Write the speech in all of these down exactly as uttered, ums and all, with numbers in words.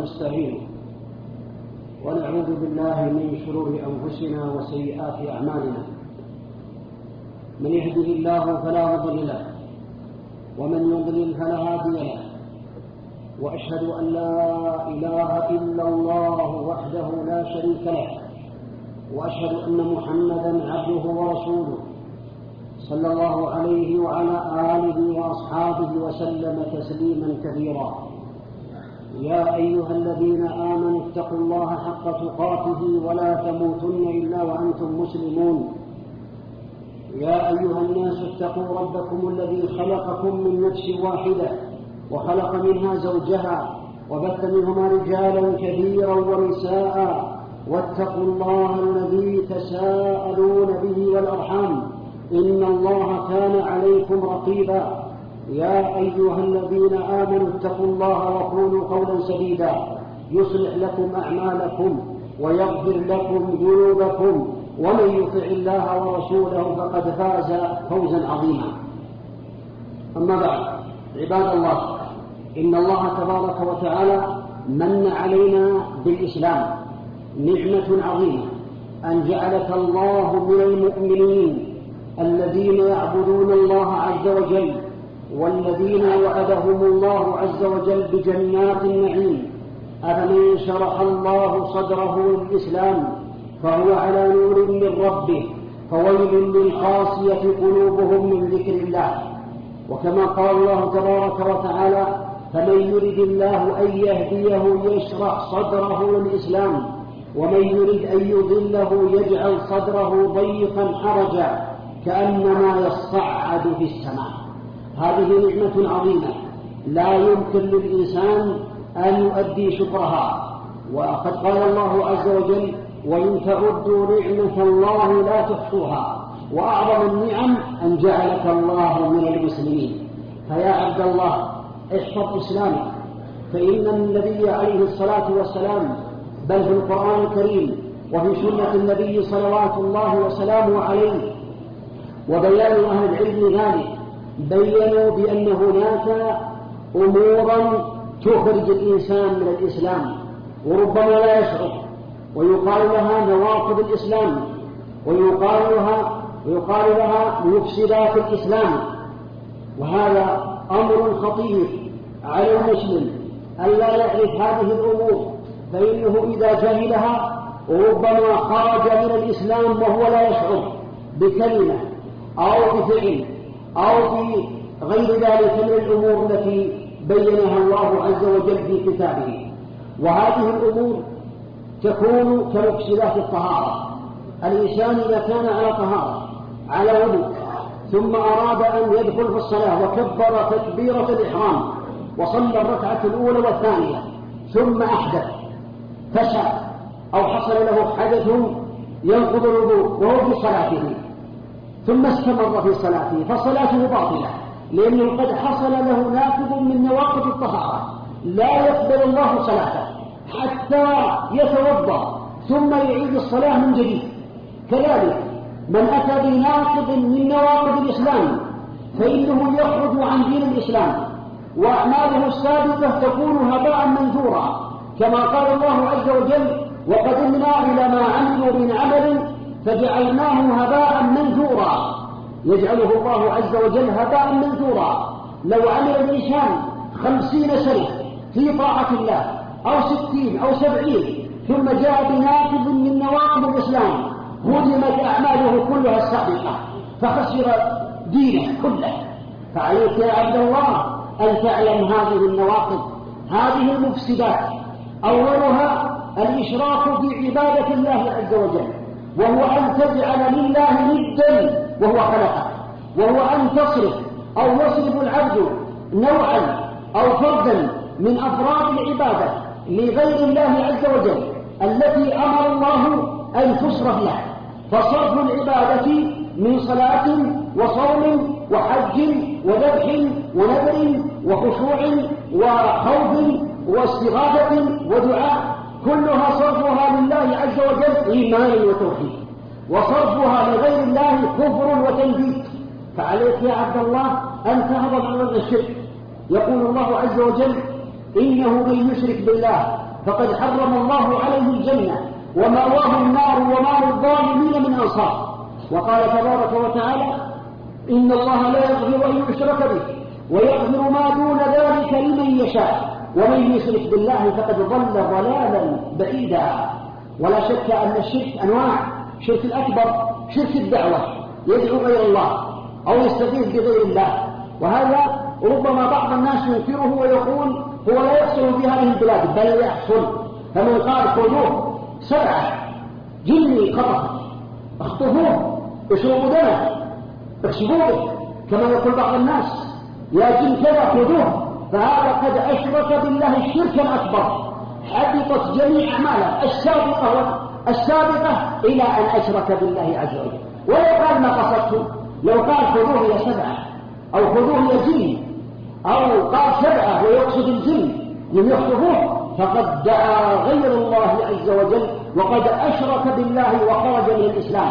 ونستعينه ونعوذ بالله من شرور أنفسنا وسيئات أعمالنا. من يهده الله فلا مضل له ومن يضلل فلا هادي له، وأشهد أن لا إله إلا الله وحده لا شريك له، وأشهد أن محمدا عبده ورسوله صلى الله عليه وعلى آله وأصحابه وسلم تسليما كثيرا. يا أيها الذين آمنوا اتقوا الله حق تقاته ولا تموتن إلا وأنتم مسلمون. يا أيها الناس اتقوا ربكم الذي خلقكم من نفس واحدة وخلق منها زوجها وبث منهما رجالا كثيرا ونساء، واتقوا الله الذي تساءلون به والأرحام إن الله كان عليكم رقيبا. يا أيها الذين آمنوا اتقوا الله وقولوا قولا سديدا يصلح لكم أعمالكم ويغفر لكم ذنوبكم، ومن يطع الله ورسوله فقد فاز فوزا عظيما. أما بعد، عباد الله، إن الله تبارك وتعالى من علينا بالإسلام نعمة عظيمة، أن جعلك الله من المؤمنين الذين يعبدون الله عز وجل، والذين وعدهم الله عز وجل بجنات النعيم. أفمن شرح الله صدره للإسلام فهو على نور من ربه، فويل للقاسية قلوبهم من ذكر الله. وكما قال الله تبارك وتعالى: فمن يرد الله أن يهديه يشرح صدره للإسلام، ومن يرد أن يضله يجعل صدره ضيقا حرجا كأنما يصعد في السماء. هذه نعمة عظيمة لا يمكن للإنسان أن يؤدي شكرها. وقد قال الله عز وجل: وإن تعدوا نعمة الله لا تحصوها. وأعظم النعم أن جعلك الله من المسلمين. فيا عبد الله، احفظ إسلامك، فإن النبي عليه الصلاة والسلام بل في القرآن الكريم وفي سنة النبي صلوات الله وسلامه عليه وبيان أهل العلم ذلك بيّنوا بأن هناك أمورا تخرج الإنسان من الإسلام وربما لا يشعر، ويقال لها نواقض الإسلام، ويقال لها, ويقال لها مفسدات الإسلام. وهذا أمر خطير على المسلم ألا يعرف هذه الأمور، فإنه إذا جهلها ربما خرج من الإسلام وهو لا يشعر بكلمة أو بفعل أو في غير ذلك من الأمور التي بينها الله عز وجل في كتابه. وهذه الأمور تكون كمفسدات الطهارة. الإنسان إذا كان على طهارة على وضوء ثم أراد أن يدخل في الصلاة وكبر تكبيرة الإحرام وصلى الركعة الأولى والثانية ثم أحدث فسى أو حصل له حدث ينقض الوضوء وهو في صلاته ثم استمر في صلاته فصلاته باطلة، لأنه قد حصل له ناقض من نواقض الطهارة لا يقبل الله صلاته حتى يتوضأ ثم يعيد الصلاة من جديد. كذلك من أتى بناقض من نواقض الإسلام فإنه يخرج عن دين الإسلام، وأعماله السابقة تكون هباء منثورا، كما قال الله عز وجل: وقدمنا إلى ما عملوا من عمل فجعلناه هباء منثورا. يجعله الله عز وجل هباء منثورا. لو عمل الإنسان خمسين سنة في طاعة الله أو ستين أو سبعين ثم جاء بناقض من نواقض الإسلام هدمت أعماله كلها السابقة فخسر دينه كله. فعليك يا عبد الله أن تعلم هذه النواقض، هذه المفسدات. أولها الإشراك في عبادة الله عز وجل، وهو أن تجعل لله ندا وهو خلقك، وهو أن تصرف أو يصرف العبد نوعا أو فردا من أفراد العبادة لغير الله عز وجل التي أمر الله أن تصرف له. فصرف العبادة من صلاة وصوم وحج وذبح ونذر وخشوع وخوف واستغاثة ودعاء كلها صرفها لله عز وجل إيمان وتوحيد، وصرفها لغير الله كفر وتنفيذ. فعليك يا عبد الله أن تهرب من الشرك. يقول الله عز وجل: إنه من يشرك بالله فقد حرم الله عليه الجنة ومأواه النار وما للظالمين من أنصار. وقال تبارك وتعالى: إن الله لا يغفر أن يشرك به ويغفر ما دون ذلك لمن يشاء ومن يشرك بالله فقد ضل ضلالا بعيدا. ولا شك أن الشرك أنواع: شرك الأكبر شرك الدعوة، يدعو غير الله أو يستغيث بغير الله، وهذا ربما بعض الناس ينكره ويقول هو لا يحصل في هذه البلاد، بل يحصل. فمن قال خذوه سبعة جني خطف اخطفوه اشربوا دمه اخشبوه كما يقول بعض الناس يا جن كذا خذوه، فهذا قد أشرك بالله شركا أكبر، حبطت جميع أعماله السابقة السابقة إلى أن أشرك بالله عز وجل. ولو قال ما قصدته، لو قال خذوه يا سبعة أو خذوه يا جن أو قال سبعة ويقصد الجن ليخطفوه، فقد دعا غير الله عز وجل وقد أشرك بالله وخرج من الإسلام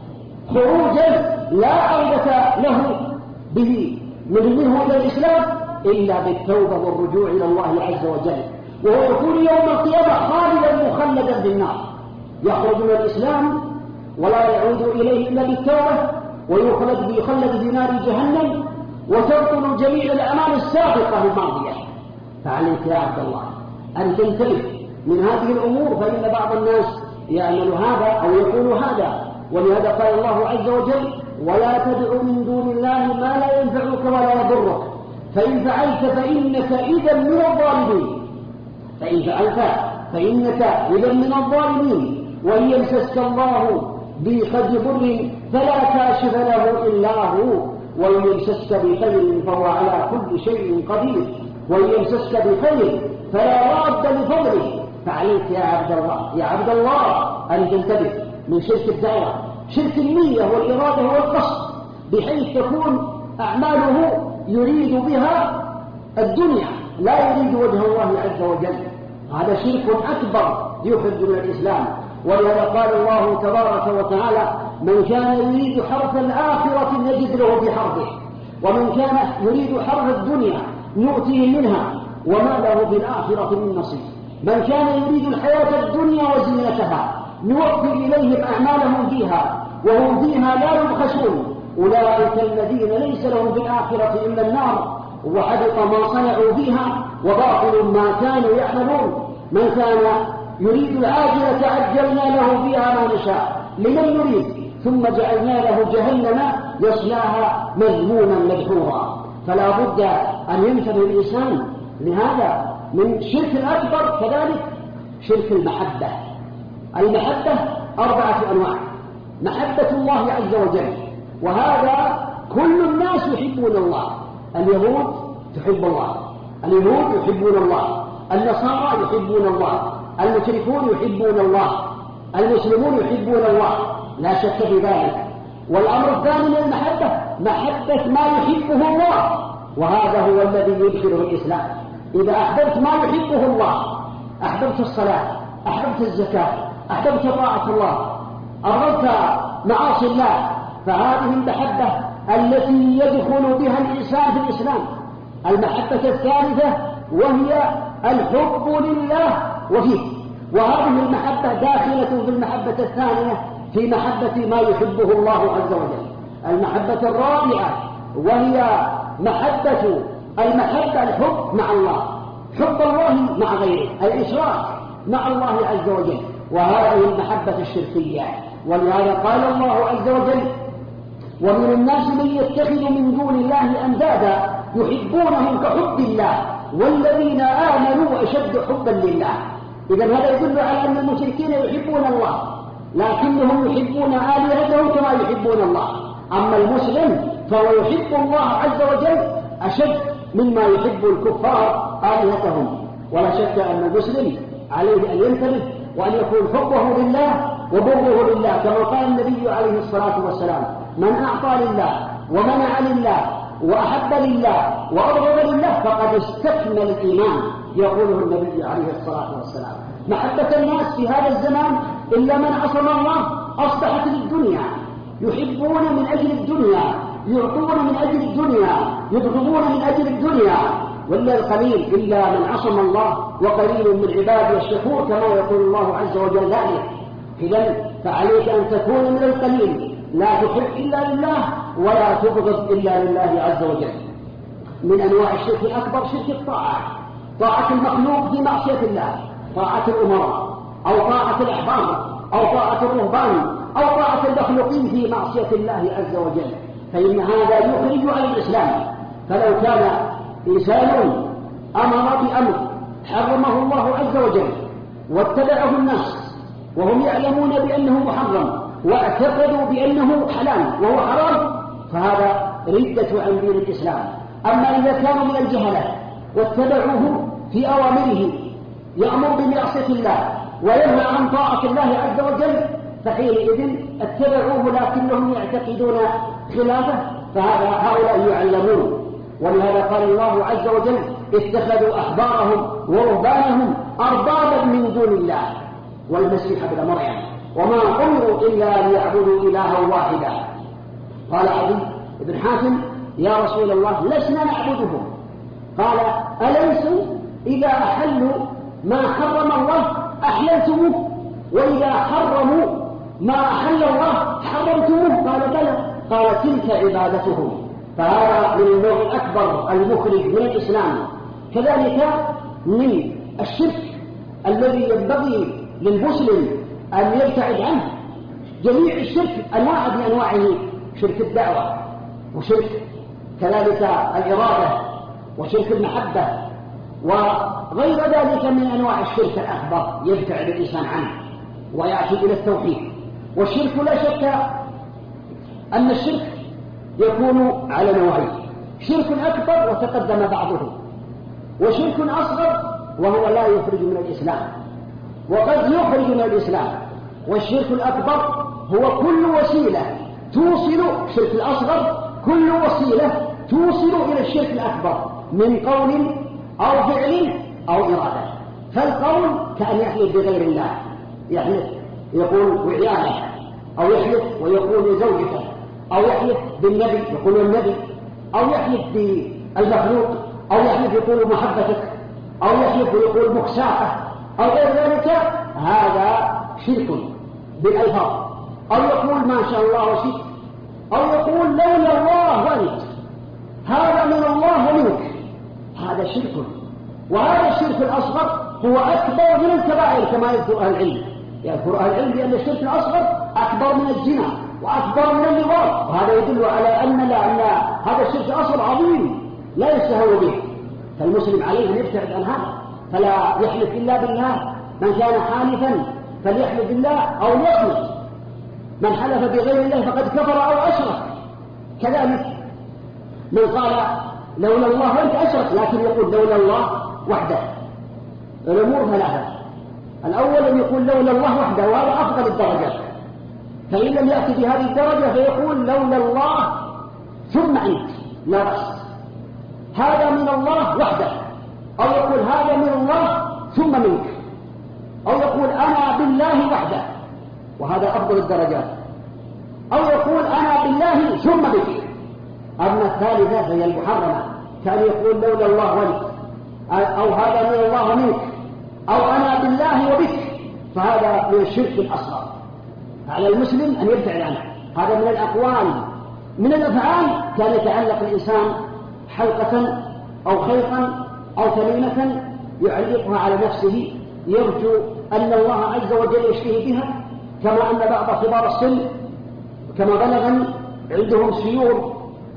خروجا لا عودة له به منه إلى الإسلام إلا بالتوبة والرجوع إلى الله عز وجل. وهو يكون يوم القيامة خالدا مخلدا بالنار، يخرج من الإسلام ولا يعود إليه إلا بالتوبة ويخلد بيخلد في نار جهنم وتبطل جميع الأعمال السابقة الماضية. فعليك يا عبد الله أن تنتبه من هذه الأمور، فإن بعض الناس يعمل هذا أو يقول هذا. ولهذا قال الله عز وجل: ولا تدع من دون الله ما لا ينفعك ولا يضرك فإن فعلت فإنك إذا من الظالمين فإن فعلت فإنك إذا من الظالمين وإن يمسسك الله بخير ضر فلا كاشف له إلا هو وإن يمسسك بخير فهو على كل شيء قدير وإن يمسسك بخير فلا راد لفضله. فعليك يا عبد الله يا عبد الله أن تنتبه من شرك الدعوة، شرك النية والإرادة والقصد، بحيث تكون أعماله يريد بها الدنيا لا يريد وجه الله عز وجل. هذا شرك أكبر يخرج من الإسلام. ولهذا قال الله تبارك وتعالى: من كان يريد حرث الآخرة نجد له بحرثه ومن كان يريد حرث الدنيا نؤتيه منها وما له بالآخرة من نصيب. من كان يريد الحياة الدنيا وزينتها نوفي إليهم أعمالهم فيها وهم فيها لا يبخسون أولئك الذين ليس لهم بالآخرة إلا النار وحبط ما صنعوا فيها وباطل ما كانوا يعملون. من كان يريد العاجلة عجلنا له فيها ما نشاء لمن نريد ثم جعلنا له جهنم يصلاها مذموما مدحورا. فلا بد أن ينتبه الإنسان لهذا. من شرك الأكبر كذلك شرك المحبة. المحبة أربعة أنواع: محبة الله عز وجل، وهذا كل الناس يحبون الله. اليهود تحب الله، اليهود يحبون الله، النصارى يحبون الله، المشركون يحبون الله، المسلمون يحبون الله، لا شك في ذلك. والأمر الثاني من المحبة محبة ما يحبه الله، وهذا هو الذي يدخله الإسلام. إذا أحببت ما يحبه الله، أحببت الصلاة، أحببت الزكاة، أحببت طاعة الله، أرغبت معاصي الله، فهذه المحبة التي يدخل بها الإنسان في الإسلام. المحبة الثالثة وهي الحب لله وفيه، وهذه المحبة داخلة في المحبة الثانية في محبة ما يحبه الله عز وجل. المحبة الرابعة وهي محبة المحبة الحب مع الله، حب الله مع غيره، الإشراك مع الله عز وجل، وهذه المحبة الشركية. ولهذا قال الله عز وجل: ومن الناس من يتخذ من دون الله أندادا يحبونهم كحب الله والذين آمنوا أشد حبا لله. إذن هذا يدل على أن المشركين يحبون الله لكنهم يحبون آلهتهم كما يحبون الله. أما المسلم فهو يحب الله عز وجل أشد مما يحب الكفار آلهتهم. ولا شك أن المسلم عليه أن ينتبه وأن يكون حبه لله وبغضه لله، كما قال النبي عليه الصلاة والسلام: من أعطى لله ومنع لله وأحب لله وأبغض لله فقد استكمل الإيمان، يقوله النبي عليه الصلاة والسلام. محبة الناس في هذا الزمان إلا من عصم الله أصبحت للدنيا، يحبون من أجل الدنيا، يعطون من أجل الدنيا، يبغضون من أجل الدنيا. ولا القليل إلا من عصم الله، وقليل من عباده الشكور كما يقول الله عز وجل ذلك. إذن فعليك أن تكون من القليل، لا تحب إلا لله ولا تبغض إلا لله عز وجل. من أنواع الشرك الأكبر شرك الطاعة، طاعة المخلوق في معصية الله، طاعة الأمراء أو طاعة الأحبار أو طاعة الرهبان أو طاعة المخلوقين في معصية الله عز وجل، فإن هذا يخرج عن الإسلام. فلو كان إنسان أمر بأمر حرمه الله عز وجل واتبعه الناس وهم يعلمون بأنه محرم واعتقدوا بأنه حلال وهو حرام، فهذا ردة عن دين الإسلام. أما إذا كانوا من الجهلة واتبعوه في أوامره يأمر بمعصية الله وينهى عن طاعة الله عز وجل، فحينئذ اتبعوه لكنهم يعتقدون خلافه، فهذا هؤلاء يعلمون. ولهذا قال الله عز وجل: اتخذوا أحبارهم ورهبانهم أربابا من دون الله والمسيح ابن مريم وما أمروا إلا ليعبدوا إلها واحدا. قال عدي بن حاتم: يا رسول الله لسنا نعبدهم. قال: أليسوا إذا أحلوا ما حرم الله أحللتموه، وإذا حرموا ما أحل الله حرمتموه؟ قال: بلى. قال: تلك عبادتهم. فهذا من النوع الأكبر المخرج من الإسلام. كذلك من الشرك الذي ينبغي للمسلم أن يبتعد عنه جميع الشرك أنواع بأنواعه: شرك الدعوة، وشرك كذلك الإرادة، وشرك المحبة، وغير ذلك من أنواع الشرك الأكبر يبتعد الإنسان عنه ويأتي إلى التوحيد. والشرك لا شك أن الشرك يكون على نوعين: شرك أكبر وتقدم بعضه، وشرك أصغر وهو لا يخرج من الإسلام وقد يخرج من الإسلام. والشرك الأكبر هو كل وسيلة توصل، الشرك الأصغر كل وسيلة توصل إلى الشرك الأكبر من قول أو فعل أو إرادة. فالقول كأن يحلف بغير الله، يحلف يقول وعيانه، أو يحلف ويقول زوجته، أو يحلف بالنبي يقول النبي، أو يحلف بالمخلوق، أو يحلف يقول محبتك، أو يحلف ويقول مخساقه، أو غير ذلك. هذا شرك بالألفاظ، أو يقول ما شاء الله وشئت، أو يقول لولا الله وأنت، هذا من الله ومنك. هذا شرك. وهذا الشرك الأصغر هو أكبر من الكبائر كما يذكر أهل العلم. يذكر أهل العلم بأن الشرك الأصغر أكبر من الزنا وأكبر من اللواط، وهذا يدل على أن لا أن هذا الشرك الأصغر عظيم لا يستهون به. فالمسلم عليه أن يبتعد عن هذا، فلا يحلف إلا بالله. من كان حالفا فليحلف بالله أو ليصمت، من حلف بغير الله فقد كفر أو أشرك. كذلك من قال لولا الله وأنت أشرك، لكن يقول لولا الله وحده. الأمور ثلاثة: الأول أن يقول لولا الله وحده، وهذا أفضل الدرجات، فإن لم يأتي بهذه الدرجة فيقول لولا الله ثم أنت، لا بأس. هذا من الله وحده، أو يقول هذا من الله ثم منك، أو يقول أنا بالله وحده، وهذا أفضل الدرجات، أو يقول أنا بالله ثم بك. أما الثالثة فهي المحرمة، كان يقول لولا الله وانت، أو هذا من الله ومنك، أو أنا بالله وبك، فهذا من الشرك الأصغر. على المسلم أن يبتعد عنه. هذا من الأقوال. من الأفعال كان يتعلق الإنسان حلقة أو خيطا أو تميمة يعلقها على نفسه يرجو أن الله عز وجل يشفيه بها، كما أن بعض كبار السن كما بلغني عندهم سيور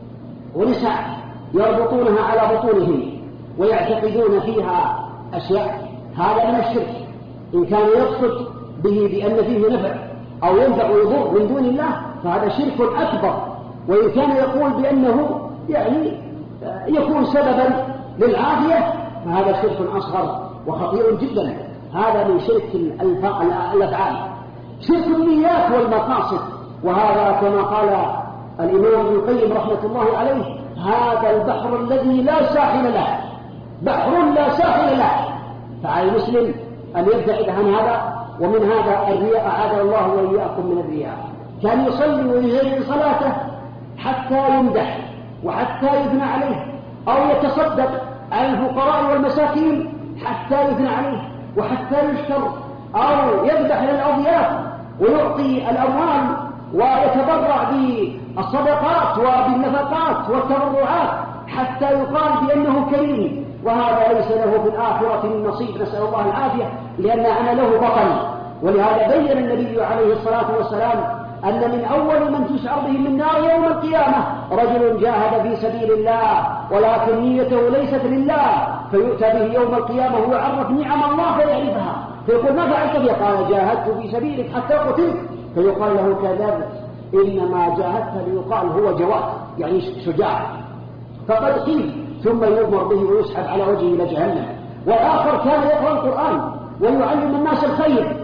ونساء يربطونها على بطونهم ويعتقدون فيها أشياء. هذا من الشرك إن كان يقصد به بأن فيه نفع أو ينفع ويضر من دون الله، فهذا شرك أكبر. وإن كان يقول بأنه يعني يكون سببا للعافية، فهذا شرك أصغر وخطير جدا. هذا من شرك الأفعال. شرك النيات والمقاصد، وهذا كما قال الإمام ابن القيم رحمة الله عليه: هذا البحر الذي لا ساحل له، بحر لا ساحل له. فعلى المسلم أن يبتعد عن هذا. ومن هذا الرياء، أعاذنا الله وإياكم من الرياء. كان يصلي ويزين صلاته حتى يمدح وحتى يثنى عليه، أو يتصدق على الفقراء والمساكين حتى يثنى عليه وحتى يشكر، أو يذبح للأضياف ويعطي الأموال ويتبرع بالصدقات وبالنفقات والتبرعات حتى يقال بأنه كريم، وهذا ليس له في الآخرة من نصيب، نسأل الله العافية، لأن عمله بطل. ولهذا بين النبي عليه الصلاة والسلام أن من أول من تشعر به من نار يوم القيامة رجل جاهد في سبيل الله ولكن نيته ليست لله، فيؤتى به يوم القيامة ويعرف نعم الله فيعرفها، فيقول ما فعلت به؟ قال جاهدت في سبيلك حتى قتلت، فيقال له كذبت، إنما جاهدت ليقال هو جواد يعني شجاع، فقد قيل، ثم يؤمر به ويسحب على وجهه إلى جهنم. والآخر كان يقرأ القرآن ويعلم الناس الخير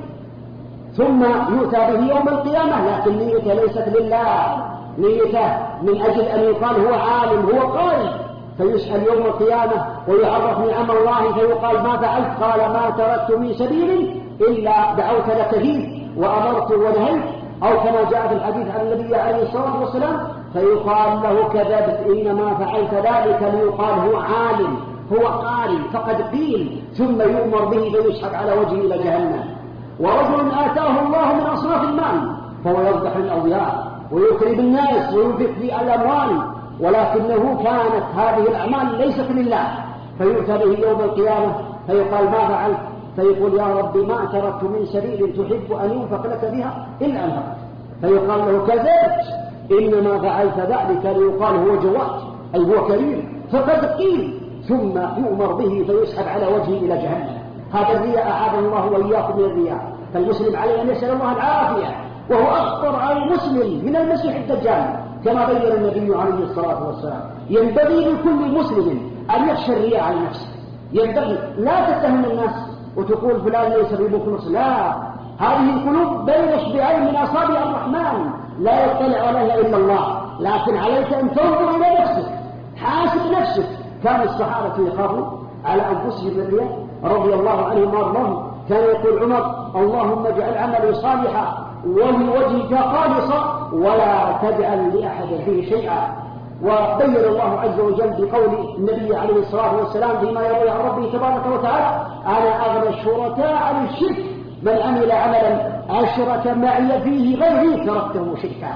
ثم يؤتى به يوم القيامة لكن نيته ليست لله، نيته من أجل أن يقال هو عالم هو قارئ، فيسأل يوم القيامة ويعرف نعم الله فيقال ما فعلت؟ قال ما تركت من سبيل إلا دعوت لك فيه وأمرت ونهيت، أو كما جاء في الحديث عن النبي عليه الصلاة والسلام فيقال له كذبت، إنما فعلت ذلك ليقال هو عالم هو قارئ، فقد قيل، ثم يؤمر به فيسحب على وجهه إلى جهنم. ورجل آتاه الله من أصناف المال فهو يذبح الأضياف ويكرم الناس وينفق في الأموال، ولكنه كانت هذه الأعمال ليست لله، فيؤتى به يوم القيامة فيقال ما فعلت؟ فيقول يا رب ما تركت من سبيل تحب أن ينفق لك بها إلا أنفقت، فيقال له كذبت، إنما فعلت ذلك ليقال هو جواد أي هو كريم، فقد قيل، ثم يؤمر به فيسحب على وجهه إلى جهنم. هذا الرياء أعاذنا الله وإياكم من الرياء، فالمسلم عليه أن يسأل الله العافية، وهو أخطر على المسلم من المسيح الدجال كما بين النبي عليه الصلاة والسلام. ينبغي لكل مسلم أن يخشى الرياء على نفسه، ينبغي لا تتهم الناس وتقول فلان ليس بمخلص، لا، هذه القلوب بين إصبعين من أصابع الرحمن لا يطلع عليها إلا الله، لكن عليك أن تنظر إلى نفسك، حاسب نفسك. كان الصحابة يخافوا على أنفسهم الرياء رضي الله عنهم وارضاهم، كان يقول عمر اللهم اجعل عملي صالحا ولوجهك خالصا ولا تجعل لأحد فيه شيئا. وبين الله عز وجل بقول النبي عليه الصلاة والسلام فيما يروي عن ربه تبارك وتعالى أنا أغنى الشركاء عن الشرك من عمل عملا أشرك معي فيه غيري تركته شركا.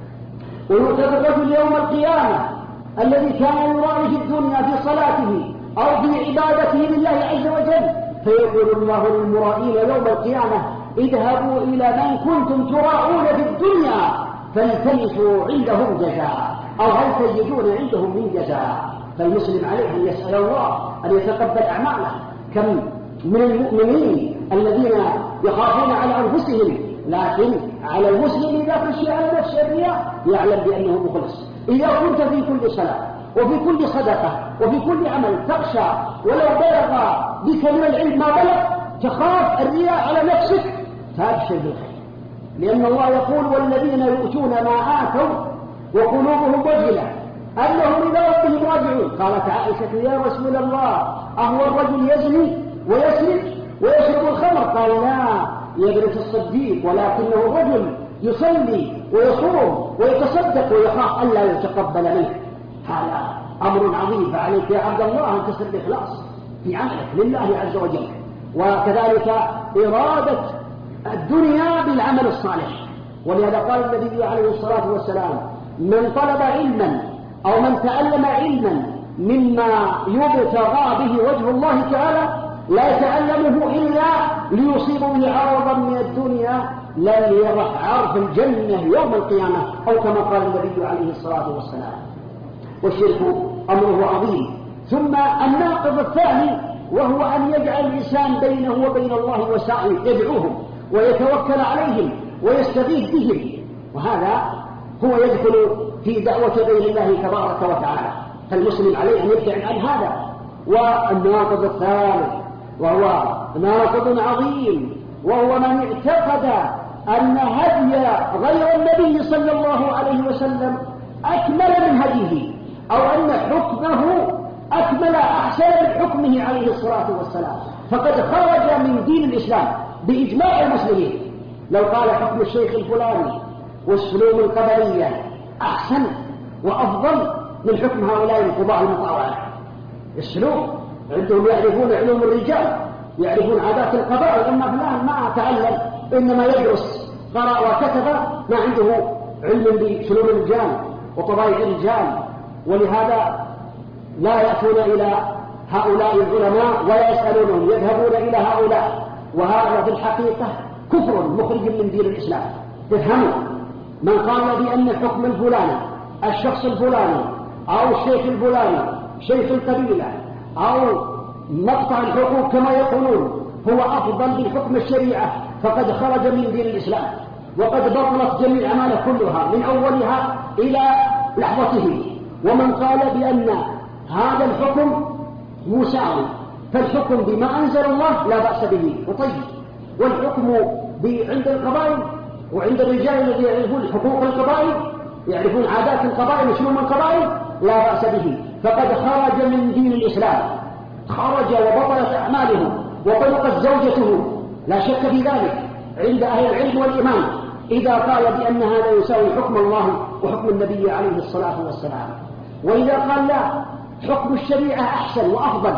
ويؤتى الرجل يوم القيامة الذي كان يرائي في الدنيا في صلاته أو في عبادته لله عز وجل، فيقول الله للمرائين يوم القيامة اذهبوا إلى من كنتم تراءون في الدنيا فالتمسوا عندهم جزاء أو هل تجدون عندهم من جزاء. فالمسلم عليه أن يسأل الله أن يتقبل أعماله. كم من المؤمنين الذين يخافون على أنفسهم، لكن على المسلم إذا خشي على نفسه الرياء يعلم بأنه مخلص. إذا كنت في كل صلاة وفي كل صدقة وفي كل عمل تخشى ولو بلغ بك من العلم ما بلغ تخاف الرياء على نفسك فابشر بالخير، لأن الله يقول والذين يؤتون ما آتوا وقلوبهم وجلة أنهم إلى ربهم راجعون. قالت عائشة يا رسول الله أهو الرجل يزني ويسرق ويشرب الخمر؟ قال لا يا ابنة الصديق، ولكنه الرجل يصلي ويصوم ويتصدق ويخاف ألا يتقبل منه. هذا أمر عظيم، فعليك يا عبد الله أن تسر الإخلاص في عملك لله عز وجل، وكذلك إرادة الدنيا بالعمل الصالح. ولهذا قال النبي عليه الصلاة والسلام من طلب علما أو من تعلم علما مما يبتغى به وجه الله تعالى لا يتعلمه إلا ليصيب به عرضا من الدنيا لن يرح عرف الجنة يوم القيامة، أو كما قال النبي عليه الصلاة والسلام. والشرك أمره عظيم. ثم الناقض الثاني وهو أن يجعل الإنسان بينه وبين الله وسائل يدعوهم ويتوكل عليهم ويستغيث بهم، وهذا هو يدخل في دعوة غير الله تبارك وتعالى. فالمسلم عليه أن يبتعد عن هذا. والناقض الثالث وهو ناقض عظيم، وهو من اعتقد أن هدي غير النبي صلى الله عليه وسلم أكمل من هديه، أو أن حكمه أكمل أحسن من حكمه عليه الصلاة والسلام، فقد خرج من دين الإسلام بإجماع المسلمين. لو قال حكم الشيخ الفلاني والسلوم القبلية أحسن وأفضل من حكم هؤلاء القضاء المطاوعة، السلوك عندهم يعرفون علوم الرجال، يعرفون عادات القبائل، أما فلان ما تعلم، إنما يدرس، قرأ وكتب، ما عنده علم بسلوك الرجال وطبائع الرجال. ولهذا لا يأتون إلى هؤلاء العلماء ولا يسألونهم، يذهبون إلى هؤلاء، وهذا في الحقيقة كفر مخرج من دين الإسلام. تفهموا؟ من قال بأن الحكم الفلاني، الشخص الفلاني أو الشيخ الفلاني، شيخ القبيلة أو مقطع الحقوق كما يقولون، هو أفضل من حكم الشريعة، فقد خرج من دين الإسلام، وقد بطلت جميع الأعمال كلها من أولها إلى لحظته. ومن قال بأن هذا الحكم مساوي، فالحكم بما أنزل الله لا بأس به وطيب، والحكم عند القبائل وعند الرجال الذين يعرفون حقوق القبائل، يعرفون عادات القبائل وشؤون القبائل، لا بأس به، فقد خرج من دين الإسلام، خرج وبطلت أعماله وطلقت زوجته، لا شك في ذلك عند أهل العلم والإيمان، إذا قال بأن هذا يساوي حكم الله وحكم النبي عليه الصلاة والسلام. وإذا قال لا، حكم الشريعة أحسن وأفضل،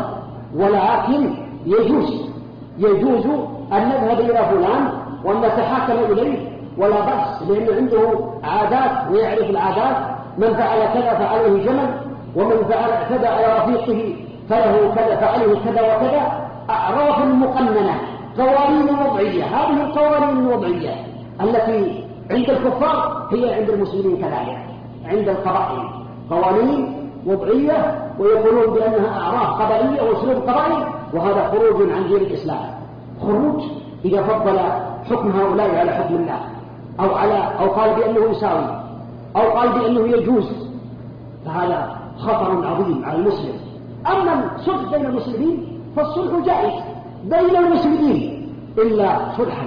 ولكن يجوز يجوز أن نذهب إلى فلان وأن نتحاكم إليه ولا بأس، لأنه عنده عادات ويعرف العادات، من فعل كذا فعله جمل، ومن فعل كذا على رفيقه فله كذا فعله كذا وكذا، أعراف مقننة، قوانين وضعية. هذه القوانين الوضعية التي عند الكفار هي عند المسلمين كذلك، عند القبائل قوانين وضعية، ويقولون بأنها أعراف قبائلية وأسلوب قبائل، وهذا خروج عن دين الإسلام، خروج إذا فضل حكم هؤلاء على حكم الله، أو على أو قال بأنه يساوي، أو قال بأنه يجوز، فهذا خطر عظيم على المسلم. أما الصلح بين المسلمين فالصلح جائز بين المسلمين، إلا صلحا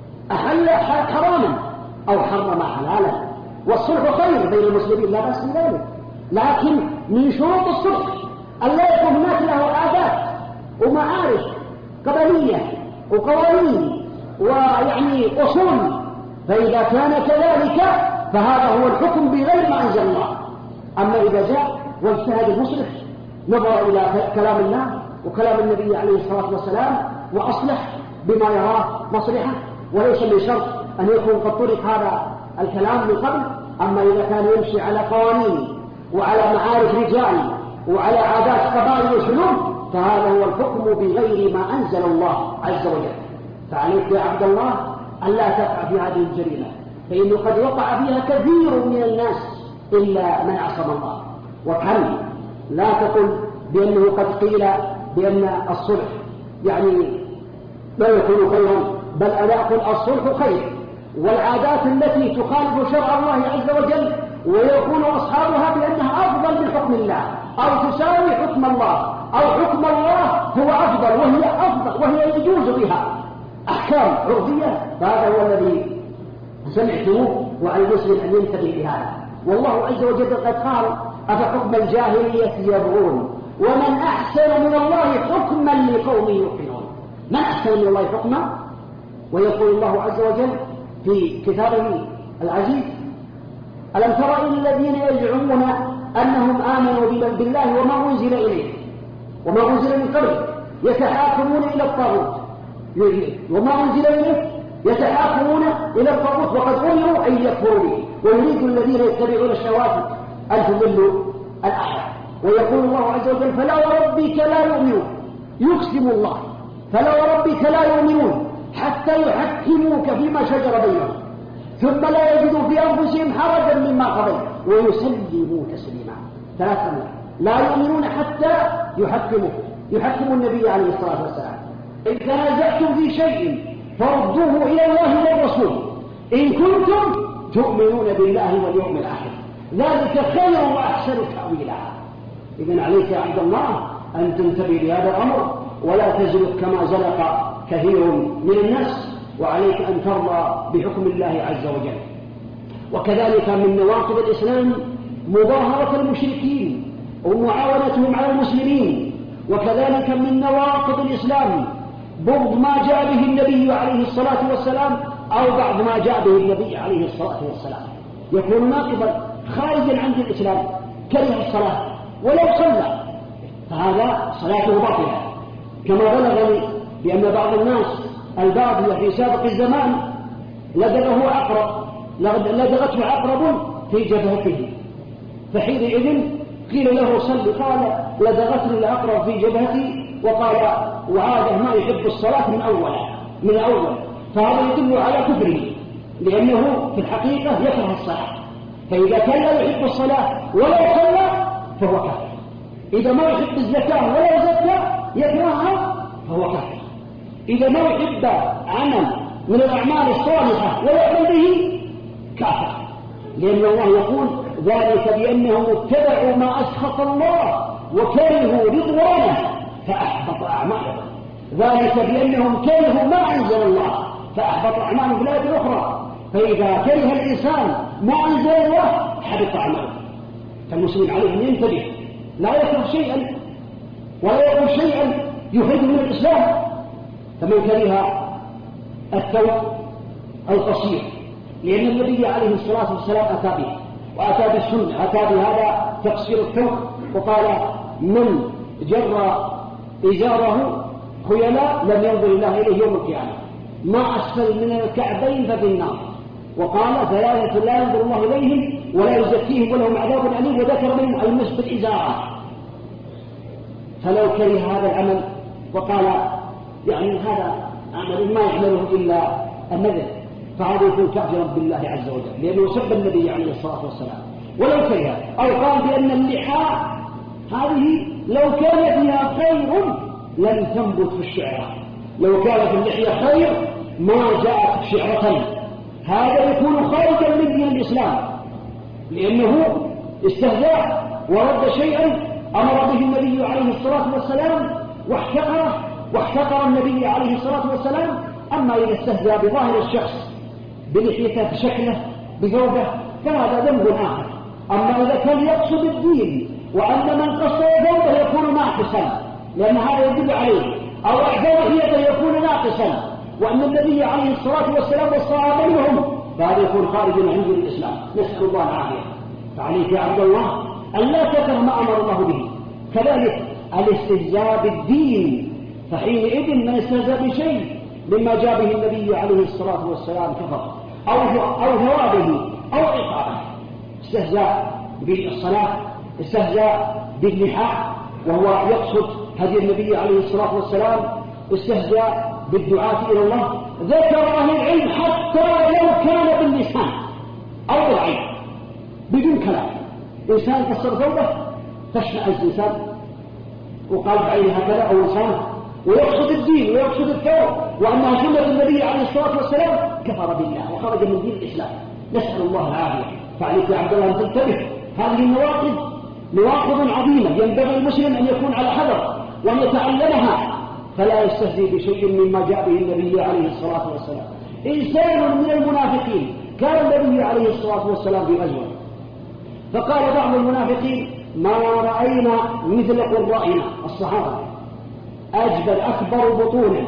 أحل حراما أو حرم حلالا، والصلح خير بين المسلمين لا بأس بذلك، لكن من شروط الصلح أن لا يكون هناك له عادات ومعارف قبلية وقوانين ويعني أصول، فإذا كان كذلك فهذا هو الحكم بغير ما أنزل الله. أما إذا جاء واجتهد المصلح، نظر إلى كلام الله وكلام النبي عليه الصلاة والسلام وأصلح بما يراه مصلحة، وليس من شرط أن يكون قد طرق هذا الكلام من قبل. أما إذا كان يمشي على قوانين وعلى معارف رجال وعلى عادات قبائل وسلوك، فهذا هو الحكم بغير ما أنزل الله عز وجل. فعليك يا عبد الله أن لا تقع في هذه الجريمة، فإنه قد وقع فيها كثير من الناس إلا من عصم الله. وكم لا تقل بأنه قد قيل بأن الصلح يعني لا يكون خيرا، بل أنا أقول الصلح خير، والعادات التي تخالف شرع الله عز وجل ويكون أصحابها بأنها أفضل من حكم الله أو تساوي حكم الله أو حكم الله هو أفضل وهي أفضل وهي يجوز بها أحكام عرفية، فهذا هو الذي سمعتموه، وعلى المسلم أن ينتبه لهذا. والله عز وجل قد قال: أفحكم الجاهلية يبغون ومن أحسن من الله حكما لقوم يوقنون. من أحسن من الله حكما؟ ويقول الله عز وجل في كتابه العزيز: ألم تر إلى الذين يزعمون أنهم آمنوا بالله وما أنزل إليه وما أنزل من قبل يتحاكمون إلى الطاغوت وما أنزل إليه يتحاكمون إلى الطاغوت وقد أمروا أن يكفروا به ويريد الذين يتبعون الشهوات أن تضلوا الآية. ويقول الله عز وجل: فلا وربك لا يؤمنون، يقسم الله: فلا وربك لا يؤمنون حتى يحكموك فيما شجر بينهم ثم لا يجدوا في أنفسهم حرجا مما قضيت ويسلموا تسليما. ثلاثة: لا يؤمنون حتى يحكموا يحكموا النبي عليه الصلاة والسلام. إن تنازعتم في شيء فردوه إلى الله والرسول إن كنتم تؤمنون بالله واليوم الآخر، ذلك خير وأحسن تأويلا. إذن عليك يا عبد الله أن تنتبه لهذا الأمر ولا تزلق كما زلق كثير من الناس، وعليك أن ترضى بحكم الله عز وجل. وكذلك من نواقض الإسلام مظاهرة المشركين ومعاونتهم على المسلمين، وكذلك من نواقض الإسلام بغض ما جاء به النبي عليه الصلاة والسلام أو بعض ما جاء به النبي عليه الصلاة والسلام، يكون ناقضا خارجا عن الإسلام، كره الصلاة ولو صلى، فهذا صلاته باطلة. كما بلغني بأن بعض الناس البادية في سابق الزمان لدغه عقرب لدغته عقرب في جبهته، فحينئذ قيل له صل، قال لدغتني العقرب في جبهتي، وقال وعاده ما يحب الصلاة من أول من أول فهذا يدل على كفره، لأنه في الحقيقة يكره الصلاة. فإذا كان لا يحب الصلاة ولا صلى فهو كافر. إذا ما يحب الزكاة ولا زكى يكرهها فهو كافر. إذا ما يحب عمل من الأعمال الصالحة ولا يعمل به كافر، لأن الله يقول ذلك بأنهم اتبعوا ما أسخط الله وكرهوا رضوانه فأحبط أعمالهم. ذلك بأنهم كرهوا ما أنزل الله فأحبط أعمالهم في الآية الأخرى. فإذا كره الإنسان ما أنزل الله حبط أعماله. فالمسلم عليه أن ينتبه، لا يكره شيئا ولا يقول شيئا يخرج من الإسلام. فمن كره الثوب القصير، لأن النبي عليه الصلاة والسلام أتى به وأتى بالسنة، أتى بهذا تقصير الثوب، وقال من جر إزاره خيلاء لم ينظر الله إليه يوم القيامة، ما أسفل من الكعبين ففي النار. وقال ثلاثة لا ينظر الله إليهم ولا يزكيهم ولهم عذاب أليم، وذكر منهم المس بالإزارة. فلو كره هذا العمل وقال يعني هذا عمل ما يعمله إلا النذر، فهذا يكون كافرا بالله عز وجل، لأنه سب النبي عليه الصلاة والسلام. ولو كره أو قال بأن اللحى هذه لو كان فيها خير لم تنبت في الشعرة، لو كانت اللحية خير ما جاءت شعرة، هذا يكون خارجا من دين الإسلام، لأنه استهزاء ورد شيئا أمر به النبي عليه الصلاة والسلام واحتقره واحتقر النبي عليه الصلاة والسلام. أما إذا استهزأ بظاهر الشخص بلحيته بشكله بثوبه فهذا ذنب آخر. أما إذا كان يقصد الدين وأن من قصد ثوبه يكون ناقصا، لأن هذا يدل عليه، أو أعداء لحيته يكون ناقصا، وأن النبي عليه الصلاة والسلام والصحابة منهم، فهذا يكون خارجا عن دين الإسلام. نسأل الله العافية. فعليك يا عبد الله أن لا تكره ما أمر الله به. كذلك الاستهزاء بالدين، فحينئذ من استهزأ بشيء مما جاء به النبي عليه الصلاة والسلام كفر أو أو ثوابه أو عقابه. استهزاء بالصلاة، استهزاء باللحى وهو يقصد هدي النبي عليه الصلاة والسلام، استهزاء بالدعاة إلى الله. ذكر أهل العلم حتى لو كان باللسان أو بالعين بدون كلام، إنسان كسر ثوبه تشمئز إنسان وقال بعينه هكذا أو لسانه ويقصد الدين ويقصد الثوب وأنها سنة النبي عليه الصلاة والسلام، كفر بالله وخرج من دين الإسلام. نسأل الله العافية. فعليك يا عبد الله أن تنتبه، هذه النواقض نواقض عظيمة ينبغي المسلم أن يكون على حذر وأن يتعلمها، فلا يستهزئ بشيء مما جاء به النبي عليه الصلاة والسلام. إنسان من المنافقين كان النبي عليه الصلاة والسلام في غزوة، فقال بعض المنافقين ما رأينا مثل قرائنا الصحابة أجبل أكبر بطونا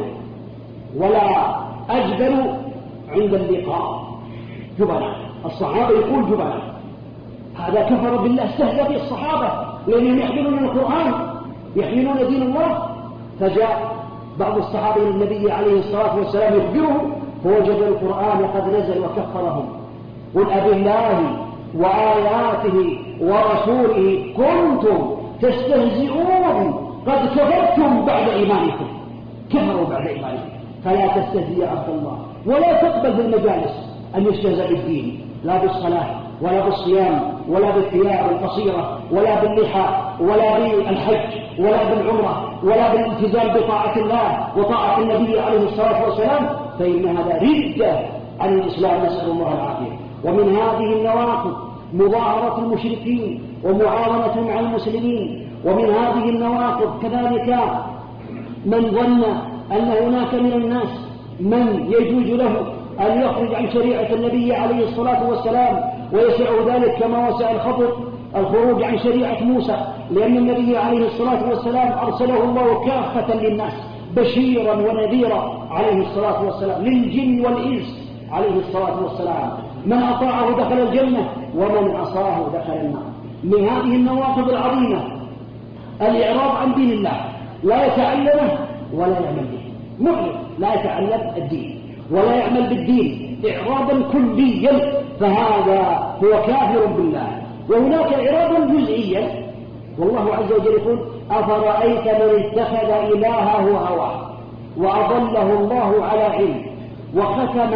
ولا أجبل عند اللقاء جبنا. الصحابة يقول جبنا، هذا كفر بالله، استهزأ به الصحابة لأنهم يحملون القرآن يحملون دين الله. فجاء بعض الصحابة إلى النبي عليه الصلاة والسلام يخبره فوجد القرآن قد نزل وكفرهم. قل أبالله وآياته ورسوله كنتم تستهزئون قد كفرتم بعد إيمانكم. كفروا بعد إيمانكم. فلا تستهزئ عبد الله، ولا تقبل بالمجالس أن يستهزأ بالدين، لا بالصلاة ولا بالصيام ولا بالثياب القصيرة ولا باللحى ولا بالحج ولا بالعمرة ولا بالالتزام بطاعة الله وطاعة النبي عليه الصلاة والسلام، فإن هذا ردة عن الإسلام. نسأل الله العافية. ومن هذه النواقض مظاهرة المشركين ومعاونة مع المسلمين. ومن هذه النواقض كذلك من ظن أن هناك من الناس من يجوز له أن يخرج عن شريعة النبي عليه الصلاة والسلام ويسع ذلك كما وسع الخضر الخروج عن شريعة موسى، لأن النبي عليه الصلاة والسلام أرسله الله كافة للناس بشيرا ونذيرا عليه الصلاة والسلام، للجن والإنس عليه الصلاة والسلام. من أطاعه دخل الجنة ومن عصاه دخل النار. من هذه النواقض العظيمة الإعراض عن دين الله لا يتعلمه ولا يعمل به، معرض لا يتعلم الدين ولا يعمل بالدين إعراضا كليا، فهذا هو كافر بالله. وهناك إعراضا جزئيا، والله عز وجل يقول أفرأيت من اتخذ إلهه هواه وأضله الله على علم وختم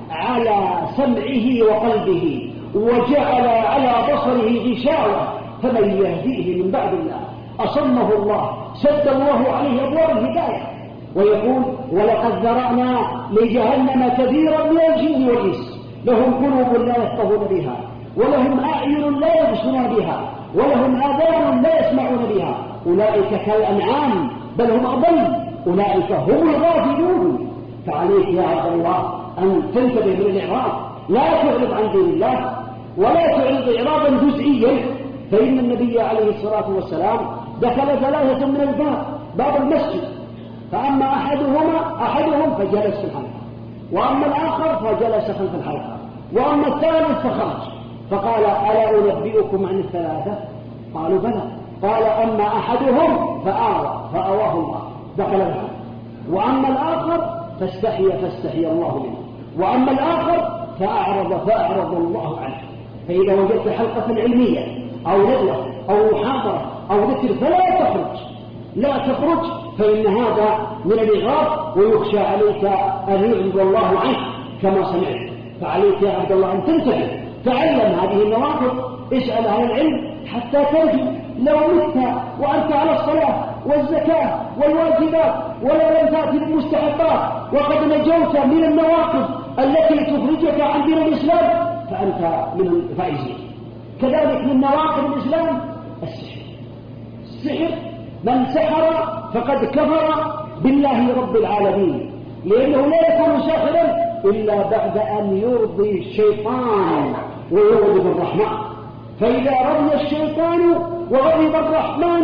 على سمعه وقلبه وجعل على بصره غشاوة فمن يهديه من بعد الله أصمه الله سد الله عليه أبواب الهداية. ويقول ولقد ذرأنا لجهنم كثيرا من الجن والإنس لهم قلوب لا يفقهون بها ولهم أعين لا يبصرون بها ولهم آذان لا يسمعون بها أولئك كالأنعام بل هم أضل أولئك هم الغافلون. فعليك يا عبد الله أن تنتبه من الإعراض، لا تعرض عن دين الله ولا تعرض إعراضا جزئيا، فإن النبي عليه الصلاة والسلام دخل ثلاثة من الباب باب المسجد، فأما أحدهما أحدهم فجلس في الحلقة، وأما الآخر فجلس خلف الحلقة، وأما الثالث فخرج، فقال ألا أنبئكم عن الثلاثة؟ قالوا بلى. قال أما أحدهم فآوى فأواه الله دخل الحلقة، وأما الآخر فاستحي فاستحي الله منه، وأما الآخر فأعرض فأعرض الله عنه. فإذا وجدت حلقة علمية أو ندوة أو محاضرة أو ذكر فلا تخرج لا تخرج، فإن هذا من الإغراض ويخشى عليك أن يعرض الله عنك كما سمعت. فعليك يا عبد الله أن تنتبه، تعلم هذه النواقض، اسأل أهل العلم حتى تنجو. لو مت وأنت على الصلاة والزكاة والواجبات ولا لم تأتي بالمستحقات وقد نجوت من النواقض التي تخرجك عن دين الإسلام فأنت من الفائزين. كذلك من نواقض الإسلام السحر. السحر من سحر فقد كفر بالله رب العالمين، لأنه لا يكون ساحرا إلا بعد أن يرضي الشيطان ويغضب الرحمن، فإذا رضي الشيطان وغضب الرحمن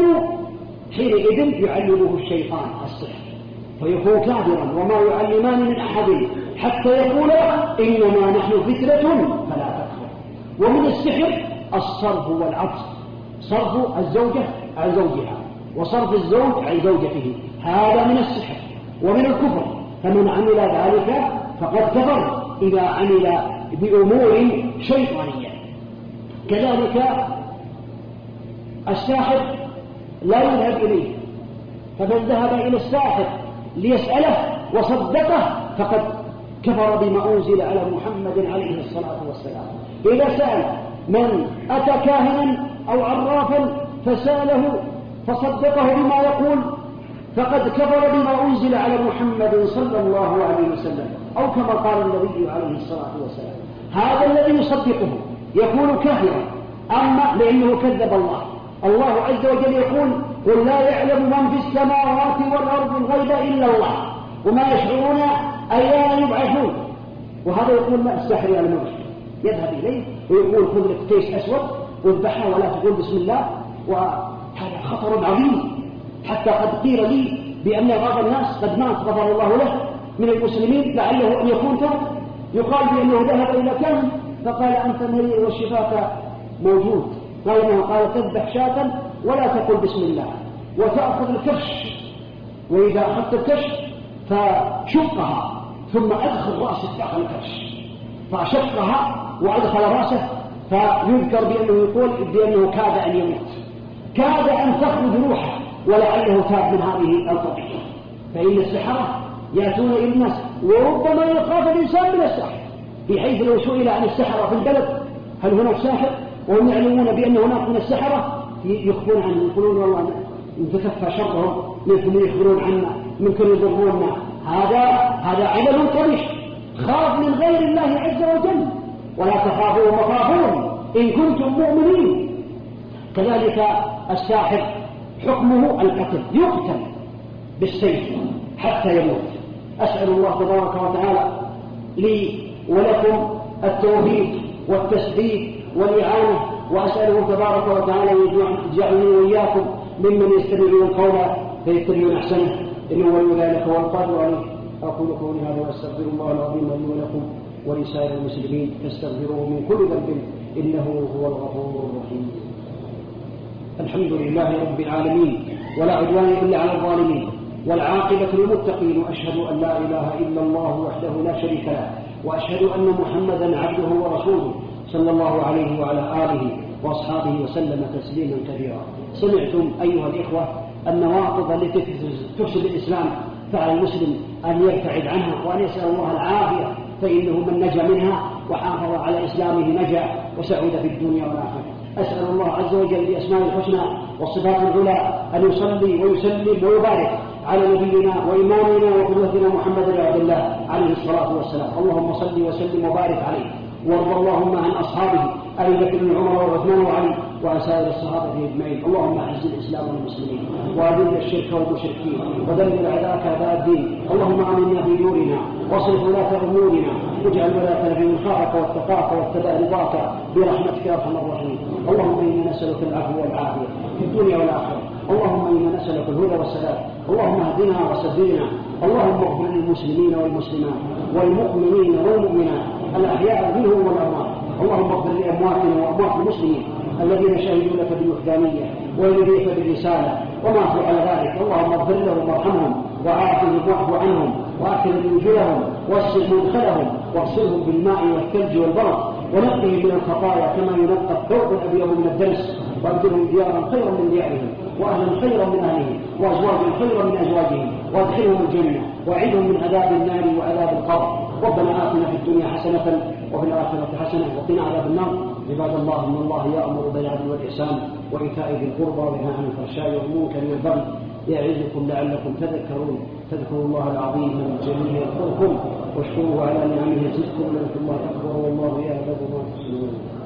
حينئذ يعلمه الشيطان السحر فيكون كافرا. وما يعلمان من أحد حتى يقولا إنما نحن فتنة فلا تكفر. ومن السحر الصرف والعطف، صرف الزوجة عن زوجها وصرف الزوج عن زوجته، هذا من السحر ومن الكفر. فمن عمل ذلك فقد كفر إذا عمل بأمور شيطانية. كذلك الساحر لا يذهب إليه، فمن ذهب إلى الساحر ليسأله وصدقه فقد كفر بما أنزل على محمد عليه الصلاة والسلام. إذا سأل من أتى كاهنا أو عرافا فسأله فصدقه بما يقول فقد كفر بما أنزل على محمد صلى الله عليه وسلم، أو كما قال النبي عليه الصلاة والسلام. هذا الذي يصدقه يكون كافرا، أما لأنه كذب الله. الله عز وجل يقول قل لا يعلم من في السماوات والأرض الغيب إلا الله وما يشعرون أيان يبعثون. وهذا يقول لا السحر على المرشد، يذهب إليه ويقول خذ لك كيس أسود واذبحها ولا تقول بسم الله، وهذا خطر عظيم. حتى قد قيل لي بأن بعض الناس قد مات غفر الله له من المسلمين لعله أن يكون تاب، يقال بأنه ذهب إلى كهن فقال أنت مريء والشفاء موجود، قال إنه قال تذبح شاة ولا تقول بسم الله وتأخذ الكرش، وإذا أخذت الكرش فشقها ثم أدخل رأسك داخل الكرش، فشقها وأدخل رأسه فيذكر بأنه يقول بأنه كاد أن يموت، كاد أن تخرج روحه ولعله تاب من هذه القضية. فإن السحرة يأتون إلى الناس وربما يخاف الإنسان من السحر، بحيث لو سئل عن السحرة في البلد هل هناك ساحر وهم يعلمون بأن هناك من السحرة يخفون عنه، يقولون والله نتكفى شرهم منكم يخبرون عنا منكم يضروننا. هذا هذا عمل قبيح. خاف من غير الله عز وجل ولا تخافوا مخافون إن كنتم مؤمنين. كذلك الساحر حكمه القتل، يقتل بالسيف حتى يموت. أسأل الله تبارك وتعالى لي ولكم التوفيق والتسديد والإعانة، وأسأله تبارك وتعالى يجعلني وإياكم ممن يستمعون القول فيتبعون أحسنه، إنه ولي ذلك والقادر عليه. أقول قولي هذا وأستغفر الله العظيم لي ولكم ولسائر المسلمين فاستغفروه من كل ذنب إنه هو الغفور الرحيم. الحمد لله رب العالمين، ولا عدوان إلا على الظالمين، والعاقبة للمتقين. وأشهد أن لا إله إلا الله وحده لا شريك له، وأشهد أن محمدا عبده ورسوله صلى الله عليه وعلى آله وأصحابه وسلم تسليما كثيرا. سمعتم أيها الإخوة النواقض التي تفسد الإسلام، فعلى المسلم أن يبتعد عنها وأن يسأل الله العافية، فإنه من نجا منها وحافظ على إسلامه نجا وسعد في الدنيا والآخرة. أسأل الله عز وجل بأسماء الحسنى والصفات العلى أن يصلي ويسلم ويبارك على نبينا وإمامنا وقدوتنا محمد بن عبد الله عليه الصلاة والسلام. اللهم صل وسلم وبارك عليه، وارض اللهم عن أصحابه أبي بكر وعمر وعثمان وعلي وعن سائر الصحابة أجمعين. اللهم أعز الإسلام والمسلمين وأذل الشرك والمشركين ودمر أعداءك أعداء الدين. اللهم آمنا في دورنا واصرف ولاة أمورنا، واجعل ولايتنا في من خافك واتقاك واتبع رضاك برحمتك يا أرحم الراحمين. اللهم إنا نسألك العفو والعافية في الدنيا والآخرة. اللهم إنا نسألك الهدى والسلام. اللهم اهدنا وسددنا. اللهم اغفر للمسلمين والمسلمات والمؤمنين والمؤمنات الأحياء منهم والأموات. اللهم اغفر لأمواتنا وأموات المسلمين الذين شهدوا لك بالوحدانية ولنبيك بالرسالة وماتوا على ذلك. اللهم اغفر لهم وارحمهم وعافهم واعف عنهم وأكرم نزلهم واسع مدخلهم واغسلهم بالماء والثلج والبرد ونقهم من الخطايا كما ينقى الثوب الأبيض من الدنس، وابدلهم ديارا خيرا من ديارهم وأهلا خيرا من أهلهم وأزواجا خيرا من أزواجهم وادخلهم الجنة وأعذهم من عذاب النار وعذاب القبر. ربنا آتنا في الدنيا حسنة وفي الآخرة حسنة وقنا عذاب النار. عباد الله، إن الله يأمر بالعدل والإحسان وإيتاء ذي القربى وينهى عن الفحشاء والمنكر والبغي يعظكم لعلكم تذكرون. فاذكروا الله العظيم الجليل يذكركم واشكروه على نعمه يزدكم ولذكر الله أكبر والله يعلم ما تصنعون.